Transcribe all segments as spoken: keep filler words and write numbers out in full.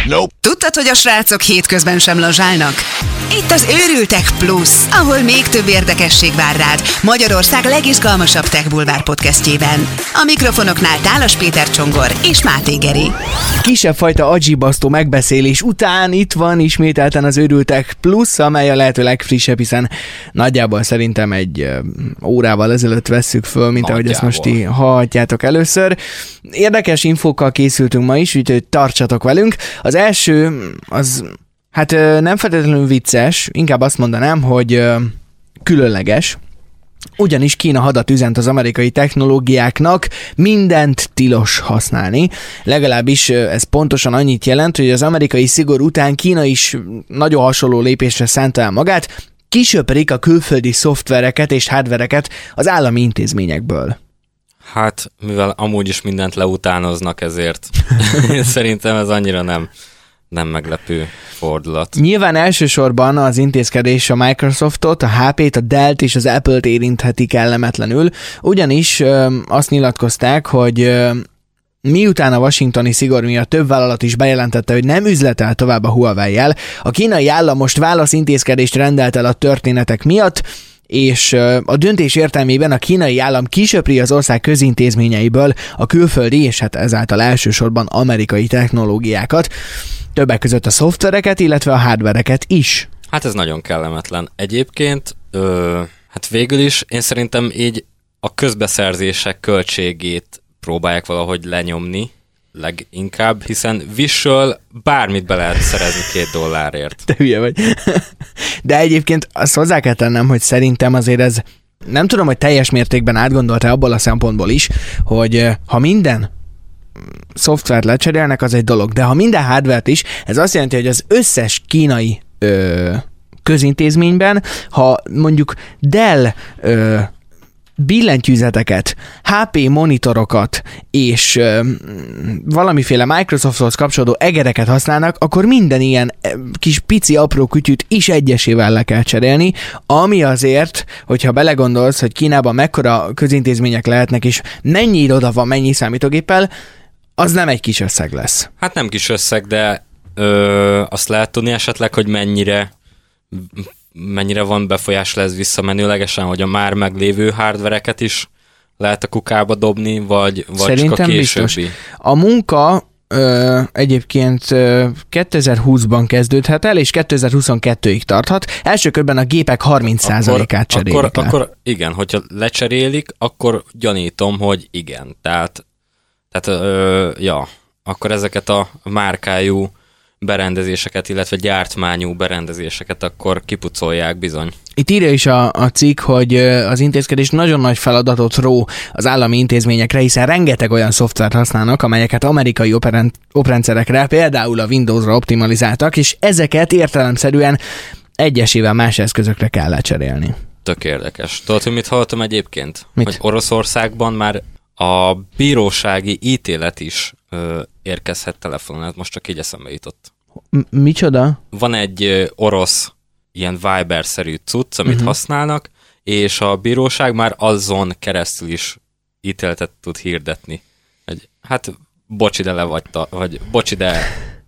Nope. Tudtad, hogy a srácok hétközben sem lazsálnak? Itt az Őrültek Plus, ahol még több érdekesség vár rád Magyarország legizgalmasabb Tech Bulvár podcastjében. A mikrofonoknál Tálas Péter Csongor és Máté Geri. Kisebb fajta agibasztó megbeszélés után itt van ismételten az Őrültek Plus, amely a lehető legfrissebb, hiszen nagyjából szerintem egy órával ezelőtt vesszük föl, mint ahogy ezt most ti hallhatjátok először. Érdekes infókkal készültünk ma is, úgyhogy tartsatok velünk. Az első, az hát nem feltétlenül vicces, inkább azt mondanám, hogy különleges. Ugyanis Kína hadat üzent az amerikai technológiáknak, mindent tilos használni. Legalábbis ez pontosan annyit jelent, hogy az amerikai szigor után Kína is nagyon hasonló lépésre szánta el magát, kisöprik a külföldi szoftvereket és hardvereket az állami intézményekből. Hát, mivel amúgy is mindent leutánoznak, ezért szerintem ez annyira nem, nem meglepő fordulat. Nyilván elsősorban az intézkedés a Microsoftot, a há pét, a Dellt és az Apple-t érintheti kellemetlenül, ugyanis ö, azt nyilatkozták, hogy ö, miután a washingtoni szigor miatt több vállalat is bejelentette, hogy nem üzletel tovább a Huawei-jel, a kínai állam most válaszintézkedést rendelt el a történetek miatt, és a döntés értelmében a kínai állam kisöpri az ország közintézményeiből a külföldi, és hát ezáltal elsősorban amerikai technológiákat, többek között a szoftvereket, illetve a hardvereket is. Hát ez nagyon kellemetlen. Egyébként, ö, hát végül is én szerintem így a közbeszerzések költségét próbálják valahogy lenyomni, leginkább, hiszen Wish-ről bármit be lehet szerezni két dollárért. Te hülye vagy. De egyébként azt hozzá kell tennem, hogy szerintem azért ez, nem tudom, hogy teljes mértékben átgondolta abból a szempontból is, hogy ha minden szoftvert lecserélnek, az egy dolog, de ha minden hardvert is, ez azt jelenti, hogy az összes kínai ö, közintézményben, ha mondjuk Dell ö, billentyűzeteket, há pé monitorokat és ö, valamiféle Microsofthoz kapcsolódó egereket használnak, akkor minden ilyen kis pici apró kütyűt is egyesével le kell cserélni, ami azért, hogyha belegondolsz, hogy Kínában mekkora közintézmények lehetnek, és mennyi iroda van, mennyi számítógéppel, az nem egy kis összeg lesz. Hát nem kis összeg, de ö, azt lehet tudni esetleg, hogy mennyire mennyire van befolyás lesz visszamenőlegesen, hogy a már meglévő hardvereket is lehet a kukába dobni, vagy, vagy csak a későbbi? Biztos. A munka ö, egyébként ö, kétezer-húszban kezdődhet el, és kétezer-huszonkettőig tarthat. Első körben a gépek harminc százalékát cserélik akkor, le. Akkor igen, hogyha lecserélik, akkor gyanítom, hogy igen. Tehát, tehát ö, ja, akkor ezeket a márkájú berendezéseket, illetve gyártmányú berendezéseket akkor kipucolják bizony. Itt írja is a, a cikk, hogy az intézkedés nagyon nagy feladatot ró az állami intézményekre, hiszen rengeteg olyan szoftvert használnak, amelyeket amerikai operend, oprendszerekre, például a Windowsra optimalizáltak, és ezeket értelemszerűen egyesével más eszközökre kell lecserélni. Tök érdekes. Tudod, hogy mit hallottam egyébként? Mit? Hogy Oroszországban már a bírósági ítélet is ö, érkezhet telefonon, hát most csak így eszembe jutott. M- micsoda? Van egy ö, orosz ilyen Viber-szerű cucc, amit uh-huh. használnak, és a bíróság már azon keresztül is ítéletet tud hirdetni. Hogy, hát bocsi, de levagyta, vagy bocsi, de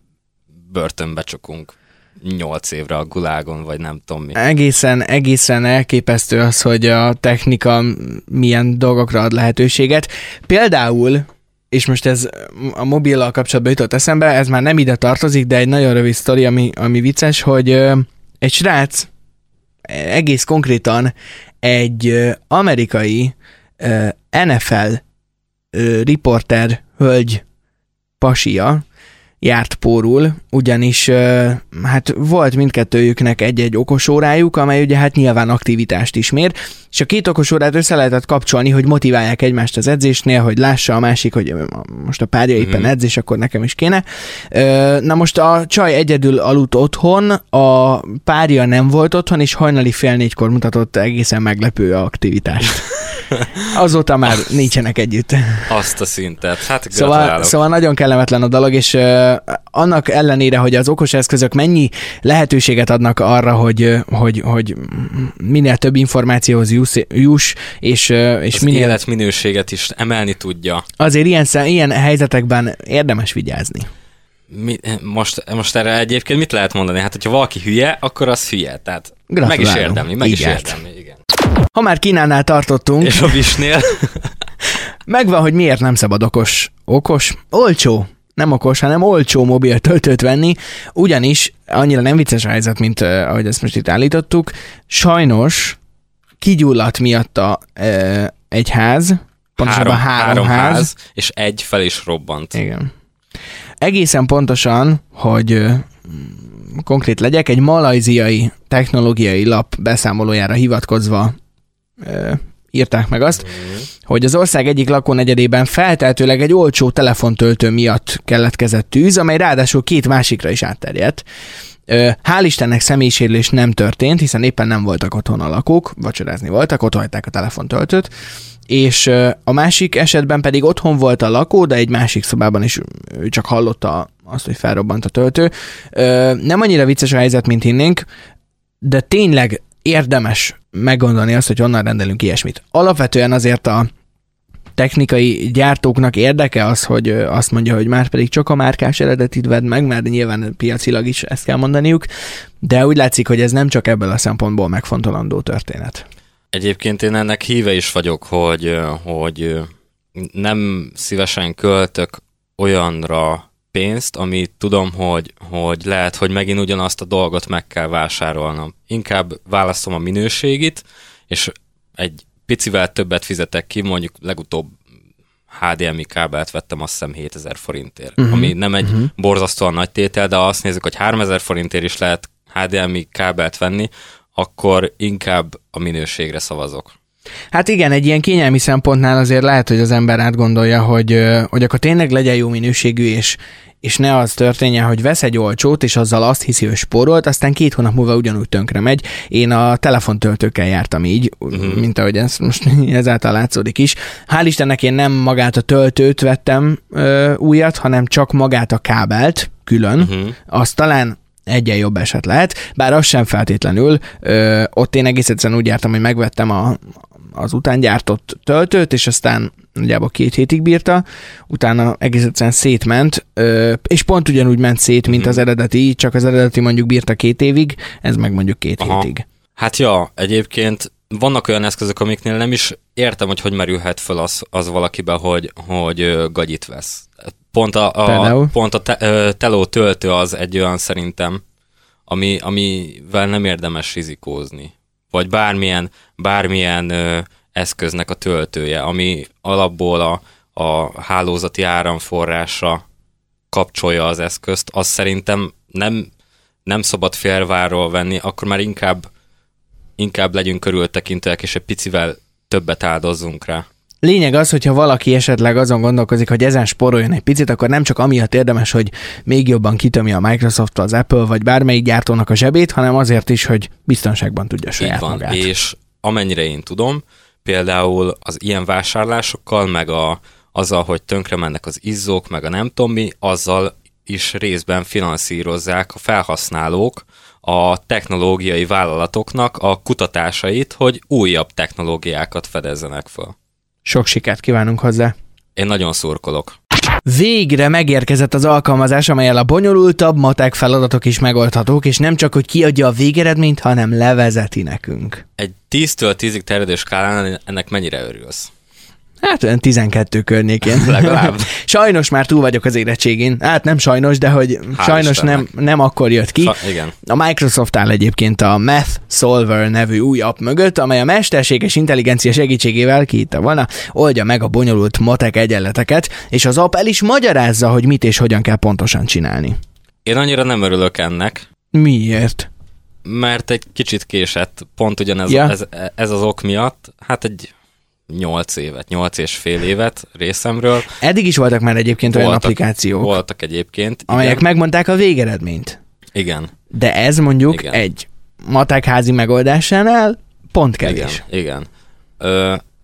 börtönbe csukunk nyolc évre a gulágon, vagy nem tudom mi. Egészen, egészen elképesztő az, hogy a technika milyen dolgokra ad lehetőséget. Például, és most ez a mobillal kapcsolatban jutott eszembe, ez már nem ide tartozik, de egy nagyon rövid sztori, ami, ami vicces, hogy ö, egy srác egész konkrétan egy ö, amerikai ö, en ef el ö, riporter hölgy pasia járt pórul, ugyanis hát volt mindkettőjüknek egy-egy okosórájuk, amely ugye hát nyilván aktivitást is mér, és a két okosórát össze lehetett kapcsolni, hogy motiválják egymást az edzésnél, hogy lássa a másik, hogy most a párja éppen mm-hmm. edzés, akkor nekem is kéne. Na most a csaj egyedül aludt otthon, a párja nem volt otthon, és hajnali fél négykor mutatott egészen meglepő aktivitást. Azóta már nincsenek együtt. Azt a szintet. Hát szóval, szóval nagyon kellemetlen a dolog, és uh, annak ellenére, hogy az okos eszközök mennyi lehetőséget adnak arra, hogy, hogy, hogy minél több információhoz juss, juss, és, uh, és az minél... életminőséget is emelni tudja. Azért ilyen, ilyen helyzetekben érdemes vigyázni. Mi, most, most erre egyébként mit lehet mondani? Hát, hogyha valaki hülye, akkor az hülye. Tehát meg is érdemli, meg is érdemli, igen. Ha már Kínánál tartottunk... És a Visnél... megvan, hogy miért nem szabad okos, okos, olcsó, nem okos, hanem olcsó mobil töltőt venni, ugyanis annyira nem vicces a helyzet, mint uh, ahogy ezt most itt állítottuk. Sajnos kigyulladt miatta uh, egy ház, pontosabban három, három, három ház, ház, és egy fel is robbant. Igen. Egészen pontosan, hogy uh, konkrét legyek, egy malajziai technológiai lap beszámolójára hivatkozva uh, írták meg azt, mm. hogy az ország egyik lakónegyedében feltehetőleg egy olcsó telefontöltő miatt keletkezett tűz, amely ráadásul két másikra is átterjedt. Hál' Istennek személyisérülés nem történt, hiszen éppen nem voltak otthon a lakók, vacsorázni voltak, ott hagyták a telefontöltőt, és a másik esetben pedig otthon volt a lakó, de egy másik szobában is ő csak hallotta azt, hogy felrobbant a töltő. Nem annyira vicces a helyzet, mint hinnénk, de tényleg érdemes meggondolni azt, hogy honnan rendelünk ilyesmit. Alapvetően azért a technikai gyártóknak érdeke az, hogy azt mondja, hogy már pedig csak a márkás eredetit vedd meg, mert nyilván piacilag is ezt kell mondaniuk, de úgy látszik, hogy ez nem csak ebből a szempontból megfontolandó történet. Egyébként én ennek híve is vagyok, hogy, hogy nem szívesen költök olyanra pénzt, ami tudom, hogy, hogy lehet, hogy megint ugyanazt a dolgot meg kell vásárolnom. Inkább választom a minőségit, és egy picivel többet fizetek ki, mondjuk legutóbb há dé em i kábelt vettem, azt hiszem hétezer forintért, uh-huh. ami nem egy uh-huh. borzasztóan nagy tétel, de ha azt nézzük, hogy háromezer forintért is lehet há dé em i kábelt venni, akkor inkább a minőségre szavazok. Hát igen, egy ilyen kényelmi szempontnál azért lehet, hogy az ember átgondolja, hogy, hogy akkor tényleg legyen jó minőségű, és, és ne az történjen, hogy vesz egy olcsót, és azzal azt hiszi, hogy spórolt, aztán két hónap múlva ugyanúgy tönkre megy. Én a telefontöltőkkel jártam így, uh-huh. mint ahogy ez most ezáltal látszódik is. Hál' Istennek én nem magát a töltőt vettem ö, újat, hanem csak magát a kábelt külön. Uh-huh. Azt talán egyen jobb eset lehet, bár az sem feltétlenül. Ö, ott én egész egyszerűen úgy jártam, hogy megvettem a az után gyártott töltőt, és aztán nagyjából két hétig bírta, utána egész egyszerűen szétment, és pont ugyanúgy ment szét, mint az eredeti, csak az eredeti mondjuk bírta két évig, ez meg mondjuk két Aha. hétig. Hát ja, egyébként vannak olyan eszközök, amiknél nem is értem, hogy hogy merülhet föl az, az valakibe, hogy, hogy gagyit vesz. Pont a, a, pont a te, teló töltő az egy olyan szerintem, ami, amivel nem érdemes rizikózni. Vagy bármilyen, bármilyen ö, eszköznek a töltője, ami alapból a, a hálózati áramforrásra kapcsolja az eszközt, azt szerintem nem, nem szabad félváról venni, akkor már inkább, inkább legyünk körültekintőek, és egy picivel többet áldozzunk rá. Lényeg az, hogyha valaki esetleg azon gondolkozik, hogy ezen spóroljon egy picit, akkor nem csak amiatt érdemes, hogy még jobban kitömje a Microsoft, az Apple, vagy bármelyik gyártónak a zsebét, hanem azért is, hogy biztonságban tudja saját van, magát. És amennyire én tudom, például az ilyen vásárlásokkal, meg a, azzal, hogy tönkre mennek az izzók, meg a nem tudom mi, azzal is részben finanszírozzák a felhasználók a technológiai vállalatoknak a kutatásait, hogy újabb technológiákat fedezzenek fel. Sok sikert kívánunk hozzá! Én nagyon szurkolok. Végre megérkezett az alkalmazás, amellyel a bonyolultabb matek feladatok is megoldhatók, és nem csak, hogy kiadja a végeredményt, hanem levezeti nekünk. Egy tíztől tízig terjedő skálán ennek mennyire örülsz? Hát olyan tizenkettő környékén. Legalább. Sajnos már túl vagyok az érettségén. Hát nem sajnos, de hogy Hál' sajnos nem, nem akkor jött ki. Sa- igen. A Microsoft áll egyébként a Math Solver nevű új app mögött, amely a mesterséges intelligencia segítségével, ki hitte volna, oldja meg a bonyolult matek egyenleteket, és az app el is magyarázza, hogy mit és hogyan kell pontosan csinálni. Én annyira nem örülök ennek. Miért? Mert egy kicsit késett, pont ugyanez ja. ez, ez az ok miatt. Hát egy nyolc évet, nyolc és fél évet részemről. Eddig is voltak már egyébként voltak, olyan applikációk. Voltak egyébként. Amelyek igen. megmondták a végeredményt. Igen. De ez mondjuk igen. egy matekházi megoldásánál pont kevés. Igen, igen. Ö,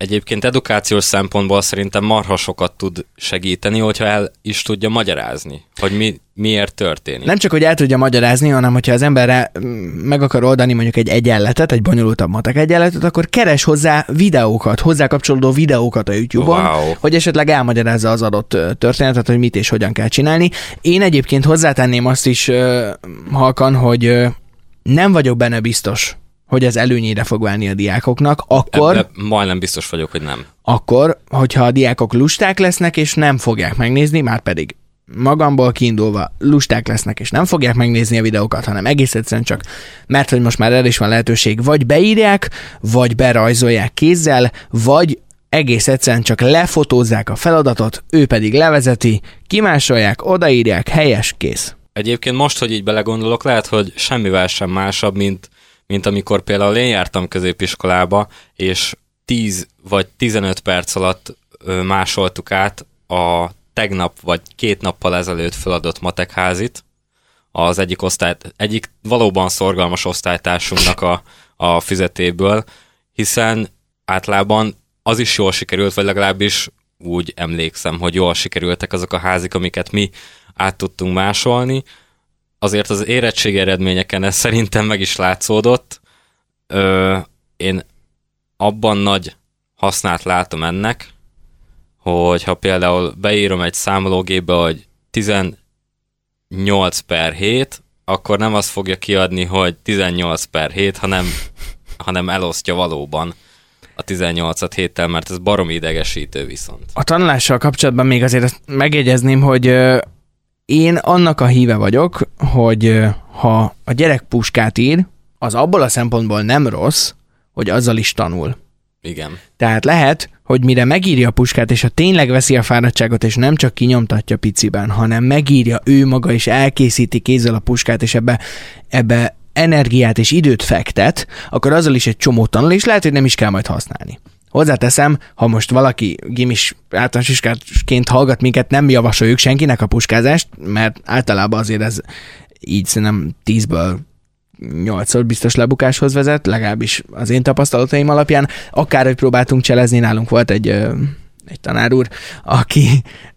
egyébként edukációs szempontból szerintem marha sokat tud segíteni, hogyha el is tudja magyarázni, hogy mi, miért történik. Nem csak, hogy el tudja magyarázni, hanem hogyha az ember meg akar oldani mondjuk egy egyenletet, egy bonyolultabb matek egyenletet, akkor keres hozzá videókat, hozzá kapcsolódó videókat a YouTube-on, Wow. hogy esetleg elmagyarázza az adott történetet, hogy mit és hogyan kell csinálni. Én egyébként hozzátenném azt is uh, halkan, hogy uh, nem vagyok benne biztos, hogy ez előnyére fog válni a diákoknak, akkor... Ebbe majdnem biztos vagyok, hogy nem. Akkor, hogyha a diákok lusták lesznek, és nem fogják megnézni, már pedig magamból kiindulva lusták lesznek, és nem fogják megnézni a videókat, hanem egész egyszerűen csak, mert hogy most már erre is van lehetőség, vagy beírják, vagy berajzolják kézzel, vagy egész egyszerűen csak lefotózzák a feladatot, ő pedig levezeti, kimásolják, odaírják, helyes, kész. Egyébként most, hogy így belegondolok, lehet, hogy semmivel sem másabb, mint mint amikor például én jártam középiskolába, és tíz vagy tizenöt perc alatt ö, másoltuk át a tegnap vagy két nappal ezelőtt feladott matekházit az egyik osztály, egyik valóban szorgalmas osztálytársunknak a, a füzetéből, hiszen általában az is jól sikerült, vagy legalábbis úgy emlékszem, hogy jól sikerültek azok a házik, amiket mi át tudtunk másolni. Azért az érettségi eredményeken ez szerintem meg is látszódott. Ö, én abban nagy hasznát látom ennek, hogy ha például beírom egy számológépbe, hogy tizennyolc per hét, akkor nem azt fogja kiadni, hogy tizennyolc per hét, hanem, hanem elosztja valóban a tizennyolcat héttel, mert ez baromi idegesítő viszont. A tanulással kapcsolatban még azért azt megjegyezném, hogy én annak a híve vagyok, hogy ha a gyerek puskát ír, az abból a szempontból nem rossz, hogy azzal is tanul. Igen. Tehát lehet, hogy mire megírja a puskát, és ha tényleg veszi a fáradtságot, és nem csak kinyomtatja piciben, hanem megírja ő maga, és elkészíti kézzel a puskát, és ebbe, ebbe energiát és időt fektet, akkor azzal is egy csomó tanul, és lehet, hogy nem is kell majd használni. Hozzáteszem, ha most valaki gimis általános iskolásként hallgat minket, nem javasoljuk senkinek a puskázást, mert általában azért ez így szerintem tízből nyolcszor biztos lebukáshoz vezet, legalábbis az én tapasztalataim alapján. Akárhogy próbáltunk cselezni, nálunk volt egy, egy tanár úr, aki,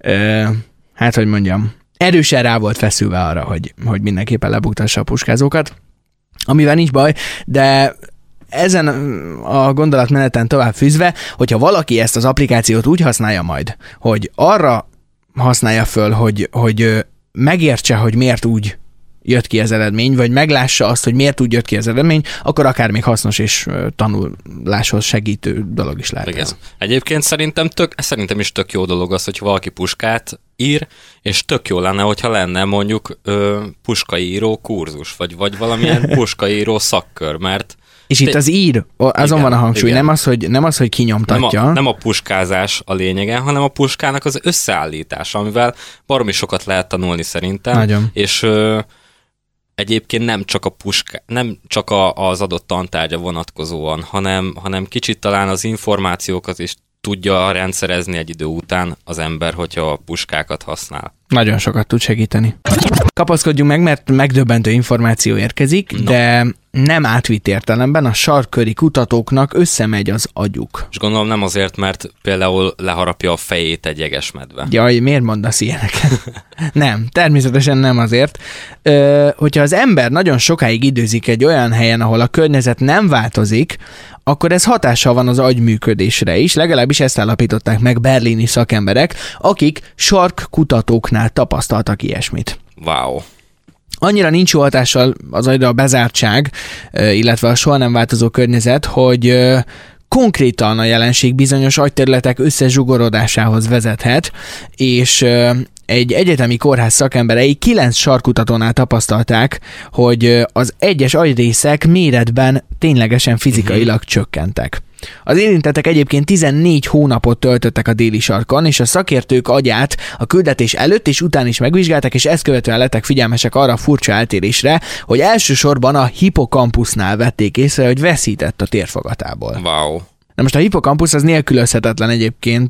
hát hogy mondjam, erősen rá volt feszülve arra, hogy, hogy mindenképpen lebuktassa a puskázókat, amivel nincs baj, de ezen a gondolatmeneten tovább fűzve, hogyha valaki ezt az applikációt úgy használja majd, hogy arra használja föl, hogy, hogy megértse, hogy miért úgy jött ki az eredmény, vagy meglássa azt, hogy miért úgy jött ki az eredmény, akkor akár még hasznos és tanuláshoz segítő dolog is lehet. Igen. Ez. Egyébként szerintem, tök, szerintem is tök jó dolog az, hogy valaki puskát ír, és tök jó lenne, hogyha lenne mondjuk ö, puskaíró kurzus, vagy, vagy valamilyen puskaíró szakkör, mert és itt az ír, azon igen, van a hangsúly, nem az, hogy, nem az, hogy kinyomtatja. Nem a, nem a puskázás a lényege, hanem a puskának az összeállítása, amivel baromi sokat lehet tanulni szerintem. Nagyon. És ö, egyébként nem csak a puska, nem csak a, az adott tantárgya vonatkozóan, hanem, hanem kicsit talán az információkat is tudja rendszerezni egy idő után az ember, hogyha a puskákat használ. Nagyon sokat tud segíteni. Kapaszkodjunk meg, mert megdöbbentő információ érkezik, no. de nem átvitt értelemben a sarkköri kutatóknak összemegy az agyuk. És gondolom nem azért, mert például leharapja a fejét egy jegesmedve. Jaj, miért mondasz ilyeneket? Nem, természetesen nem azért. Ö, hogyha az ember nagyon sokáig időzik egy olyan helyen, ahol a környezet nem változik, akkor ez hatással van az agy működésre is, legalábbis ezt állapították meg berlini szakemberek, akik sarkkutatóknál tapasztaltak ilyesmit. Wow. Annyira nincs jó hatással az agyra a bezártság, illetve a soha nem változó környezet, hogy konkrétan a jelenség bizonyos agyterületek összezsugorodásához vezethet, és egy egyetemi kórház szakemberei kilenc sarkkutatónál tapasztalták, hogy az egyes agyrészek méretben ténylegesen fizikailag uh-huh. csökkentek. Az érintettek egyébként tizennégy hónapot töltöttek a déli sarkon, és a szakértők agyát a küldetés előtt és után is megvizsgálták, és ezt követően lettek figyelmesek arra a furcsa eltérésre, hogy elsősorban a hippocampusnál vették észre, hogy veszített a térfogatából. Wow. Na most a hippocampus az nélkülözhetetlen egyébként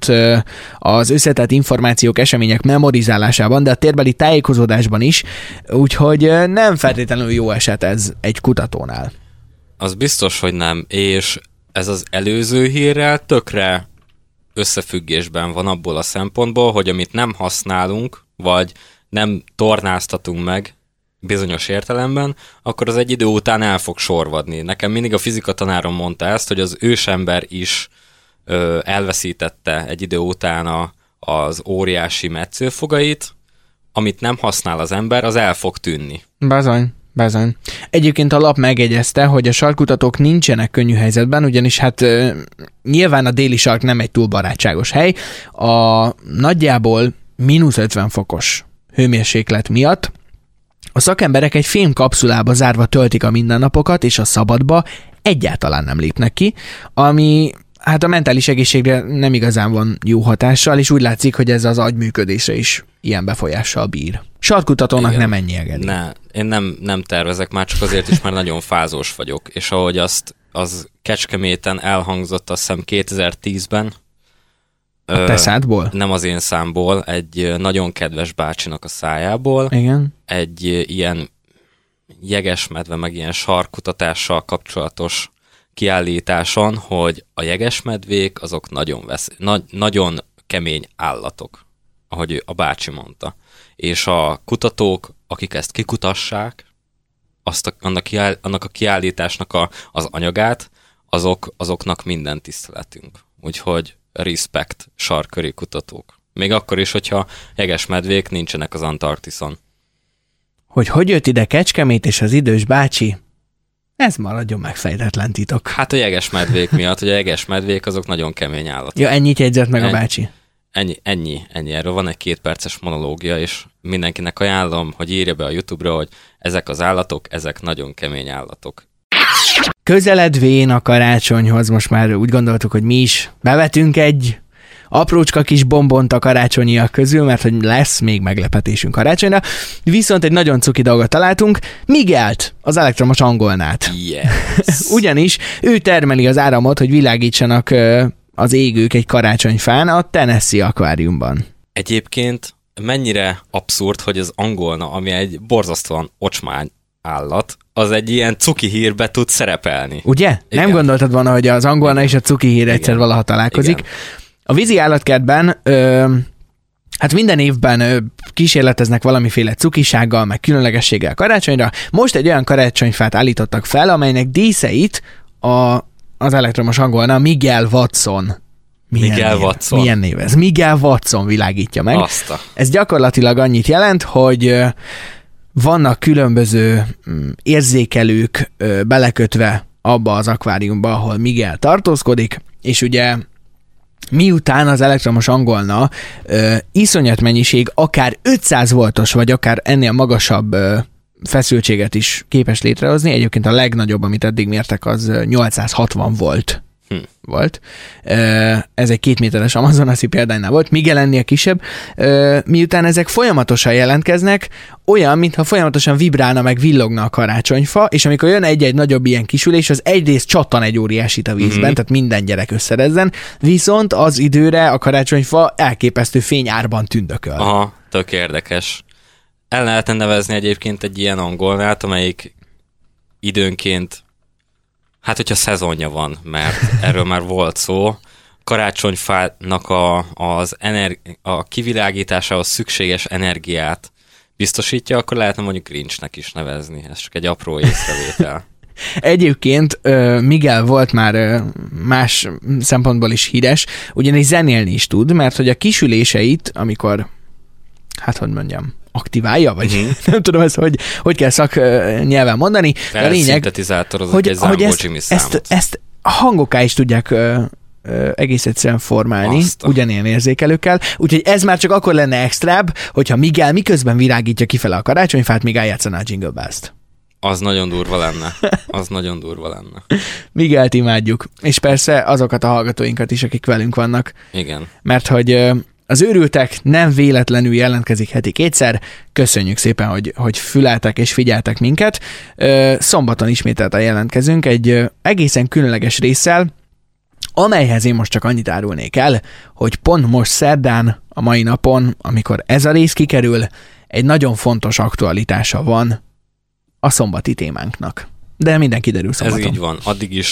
az összetett információk, események memorizálásában, de a térbeli tájékozódásban is, úgyhogy nem feltétlenül jó eset ez egy kutatónál. Az biztos, hogy nem, és ez az előző hírrel tökre összefüggésben van abból a szempontból, hogy amit nem használunk, vagy nem tornáztatunk meg bizonyos értelemben, akkor az egy idő után el fog sorvadni. Nekem mindig a fizika tanárom mondta ezt, hogy az ősember is ö, elveszítette egy idő után a, az óriási metszőfogait, amit nem használ az ember, az el fog tűnni. Bizony. Bezony. Egyébként a lap megjegyezte, hogy a sarkkutatók nincsenek könnyű helyzetben, ugyanis hát uh, nyilván a déli sark nem egy túl barátságos hely. A nagyjából mínusz ötven fokos hőmérséklet miatt a szakemberek egy fém kapszulába zárva töltik a mindennapokat, és a szabadba egyáltalán nem lépnek ki, ami hát a mentális egészségre nem igazán van jó hatással, és úgy látszik, hogy ez az agyműködésre is ilyen befolyással bír. Sarkkutatónak Igen. nem ennyi engedi. Ne, én nem, nem tervezek, már csak azért is, mert nagyon fázós vagyok, és ahogy azt az Kecskeméten elhangzott, azt hiszem kétezer-tízben. A te szádból? Nem az én számból, egy nagyon kedves bácsinak a szájából. Igen. Egy ilyen jegesmedve, meg ilyen sarkkutatással kapcsolatos kiállításon, hogy a jegesmedvék azok nagyon, vesz, na, nagyon kemény állatok, ahogy a bácsi mondta. És a kutatók, akik ezt kikutassák, azt a, annak, kiáll, annak a kiállításnak a, az anyagát, azok, azoknak minden tiszteletünk. Úgyhogy respect sarkköri kutatók. Még akkor is, hogyha jegesmedvék nincsenek az Antarktiszon. Hogy hogy jött ide Kecskemét és az idős bácsi? Ez maradjon megfejtetlen titok. Hát a jegesmedvék miatt, hogy a jegesmedvék azok nagyon kemény állatok. Ja, ennyit jegyzett meg Ennyi. a bácsi. Ennyi, ennyi, ennyi. Erről van egy két perces monológia, és mindenkinek ajánlom, hogy írja be a YouTube-ra, hogy ezek az állatok, ezek nagyon kemény állatok. Közeledvén a karácsonyhoz most már úgy gondoltuk, hogy mi is bevetünk egy aprócska kis bombont a karácsonyiak közül, mert hogy lesz még meglepetésünk karácsonyra. Viszont egy nagyon cuki dolgot találtunk, Miguelt, az elektromos angolnát. Yes. Ugyanis ő termeli az áramot, hogy világítsanak az égők egy karácsonyfán a Tennessee akváriumban. Egyébként mennyire abszurd, hogy az angolna, ami egy borzasztóan ocsmány állat, az egy ilyen cuki hírbe tud szerepelni. Ugye? Igen. Nem gondoltad volna, hogy az angolna és a cuki hír egyszer Igen. valaha találkozik. Igen. A vízi állatkertben ö, hát minden évben ö, kísérleteznek valamiféle cukisággal, meg különlegességgel karácsonyra. Most egy olyan karácsonyfát állítottak fel, amelynek díszeit a, az elektromos angolna Miguel Watson. Milyen Miguel név? Watson. Milyen név ez? Miguel Watson világítja meg. Azt a... Ez gyakorlatilag annyit jelent, hogy ö, vannak különböző mm, érzékelők ö, belekötve abba az akváriumba, ahol Miguel tartózkodik, és ugye miután az elektromos angolna ö, iszonyat mennyiség, akár ötszáz voltos, vagy akár ennél magasabb ö, feszültséget is képes létrehozni, egyébként a legnagyobb, amit eddig mértek, az nyolcszázhatvan volt. Hm. volt. Ez egy két méteres amazonasi példánynál volt, Miguel ennél kisebb. Miután ezek folyamatosan jelentkeznek, olyan, mintha folyamatosan vibrálna meg villogna a karácsonyfa, és amikor jön egy-egy nagyobb ilyen kisülés, az egyrészt csattan egy óriásit a vízben, mm-hmm. tehát minden gyerek összerezzen, viszont az időre a karácsonyfa elképesztő fényárban tündököl. Aha, tök érdekes. El lehetne nevezni egyébként egy ilyen angolnát, amelyik időnként, hát hogyha szezonja van, mert erről már volt szó, karácsonyfának a, az energi- a kivilágításához szükséges energiát biztosítja, akkor lehetne mondjuk Grinchnek is nevezni. Ez csak egy apró észrevétel. Egyébként Miguel volt már más szempontból is híres, ugyanis zenélni is tud, mert hogy a kisüléseit, amikor, hát hogy mondjam, aktiválja, vagy mm-hmm. nem tudom ezt, hogy, hogy kell szaknyelven mondani. De a lényeg, hogy, egy hogy ezt, ezt, ezt a hangoká is tudják ö, ö, egész egyszerűen formálni, Azta. ugyanilyen érzékelőkkel. Úgyhogy ez már csak akkor lenne extrább, hogyha Miguel miközben virágítja kifele a karácsonyfát, még eljátszaná a Jingle Bells-t. Az nagyon durva lenne. Az nagyon durva lenne. Miguelt imádjuk. És persze azokat a hallgatóinkat is, akik velünk vannak. Igen. Mert hogy ö, az őrültek nem véletlenül jelentkezik heti kétszer. Köszönjük szépen, hogy, hogy füleltek és figyeltek minket. Szombaton ismételten jelentkezünk egy egészen különleges résszel, amelyhez én most csak annyit árulnék el, hogy pont most szerdán, a mai napon, amikor ez a rész kikerül, egy nagyon fontos aktualitása van a szombati témánknak. De minden kiderül szombaton. Ez így van. Addig is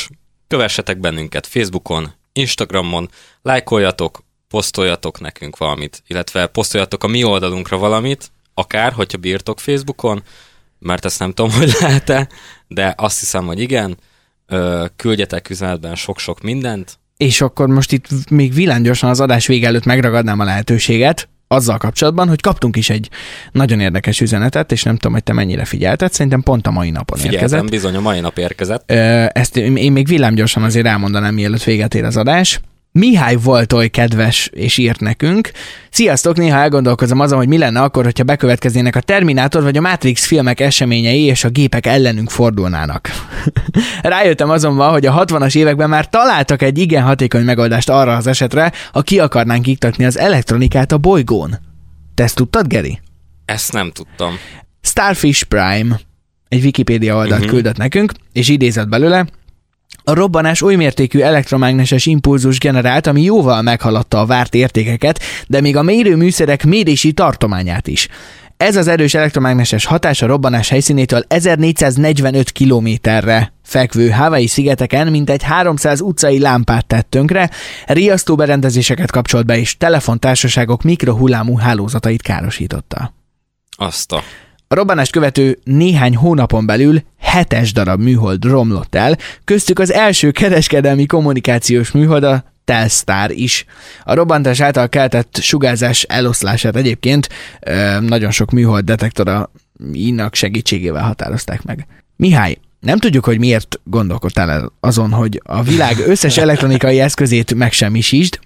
kövessetek bennünket Facebookon, Instagramon, lájkoljatok, posztoljatok nekünk valamit, illetve posztoljatok a mi oldalunkra valamit, akár, hogyha bírtok Facebookon, mert ezt nem tudom, hogy lehet-e, de azt hiszem, hogy igen, Ö, küldjetek üzenetben sok-sok mindent. És akkor most itt még villámgyorsan az adás vége előtt megragadnám a lehetőséget azzal kapcsolatban, hogy kaptunk is egy nagyon érdekes üzenetet, és nem tudom, hogy te mennyire figyelted, szerintem pont a mai napon Figyeltem, érkezett. bizony, a mai nap érkezett. Ö, ezt én még villámgyorsan azért elmondanám, mielőtt véget ér az adás. Mihály volt oly kedves, és írt nekünk. Sziasztok, néha elgondolkozom azon, hogy mi lenne akkor, hogyha bekövetkeznének a Terminátor vagy a Matrix filmek eseményei, és a gépek ellenünk fordulnának. Rájöttem azonban, hogy a hatvanas években már találtak egy igen hatékony megoldást arra az esetre, ha ki akarnánk iktatni az elektronikát a bolygón. Te ezt tudtad, Geri? Ezt nem tudtam. Starfish Prime egy Wikipédia oldalt uh-huh. küldött nekünk, és idézett belőle: a robbanás oly mértékű elektromágneses impulzus generált, ami jóval meghaladta a várt értékeket, de még a mérőműszerek mérési tartományát is. Ez az erős elektromágneses hatás a robbanás helyszínétől ezernégyszáznegyvenöt kilométerre fekvő Hawaii szigeteken mintegy háromszáz utcai lámpát tett tönkre, riasztó berendezéseket kapcsolt be, és telefontársaságok mikrohullámú hálózatait károsította. Azt a... A robbanást követő néhány hónapon belül hetes darab műhold romlott el, köztük az első kereskedelmi kommunikációs műhold, a Telstar is. A robbantás által keltett sugárzás eloszlását egyébként ö, nagyon sok műhold detektorának segítségével határozták meg. Mihály, nem tudjuk, hogy miért gondolkodtál el azon, hogy a világ összes elektronikai eszközét megsemmisítsd,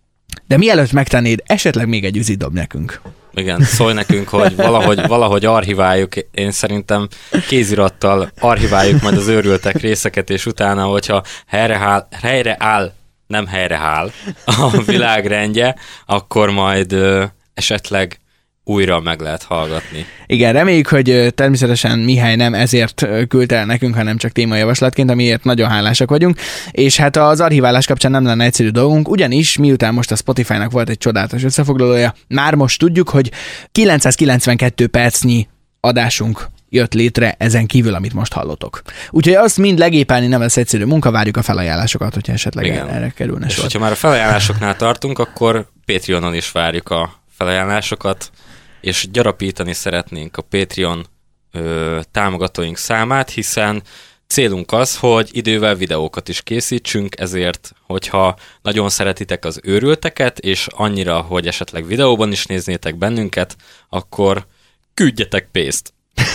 de mielőtt megtennéd, esetleg még egy üzit dob nekünk. Igen, szólj nekünk, hogy valahogy, valahogy archiváljuk, én szerintem kézirattal archiváljuk majd az őrültek részeket, és utána, hogyha helyreáll, helyreáll nem helyreáll a világrendje, akkor majd ö, esetleg újra meg lehet hallgatni. Igen, reméljük, hogy természetesen Mihály nem ezért küldte el nekünk, hanem csak témajavaslatként, amiért nagyon hálásak vagyunk, és hát az archiválás kapcsán nem lenne egyszerű dolgunk, ugyanis miután most a Spotify-nak volt egy csodálatos összefoglalója, már most tudjuk, hogy kilencszázkilencvenkettő percnyi adásunk jött létre ezen kívül, amit most hallotok. Úgyhogy azt mind legépelni nem lesz egyszerű munka, várjuk a felajánlásokat, hogyha esetleg Igen. erre kerülne És sor. hogyha már a felajánlásoknál tartunk, akkor Patreonon is várjuk a felajánlásokat, és gyarapítani szeretnénk a Patreon ö, támogatóink számát, hiszen célunk az, hogy idővel videókat is készítsünk, ezért, hogyha nagyon szeretitek az őrülteket, és annyira, hogy esetleg videóban is néznétek bennünket, akkor küldjetek pénzt.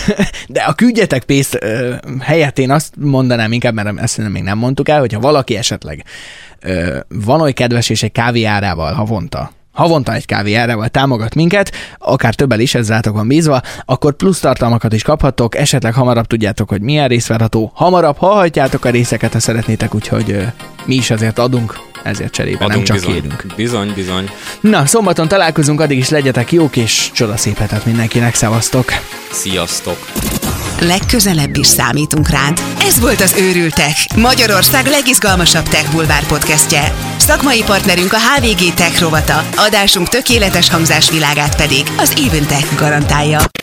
De a küldjetek pénzt ö, helyett én azt mondanám inkább, mert ezt még nem mondtuk el, hogyha valaki esetleg ö, van oly kedves és egy kávé árával havonta, havonta egy kávé árával támogat minket, akár többel is, ez rátok van bízva, akkor plusz tartalmakat is kaphattok, esetleg hamarabb tudjátok, hogy milyen rész várható, hamarabb hallhatjátok a részeket, ha szeretnétek, úgyhogy ö, mi is azért adunk, ezért cserébe, Adunk, nem csak bizony, kérünk. Bizony, bizony. Na, szombaton találkozunk, addig is legyetek jók, és csodaszép hetet mindenkinek, szevasztok! Sziasztok! Legközelebb is számítunk rád. Ez volt az Őrültek, Magyarország legizgalmasabb Tech Bulvár podcastje. Szakmai partnerünk a há vé gé Tech rovata, adásunk tökéletes hangzásvilágát pedig az Even Tech garantálja.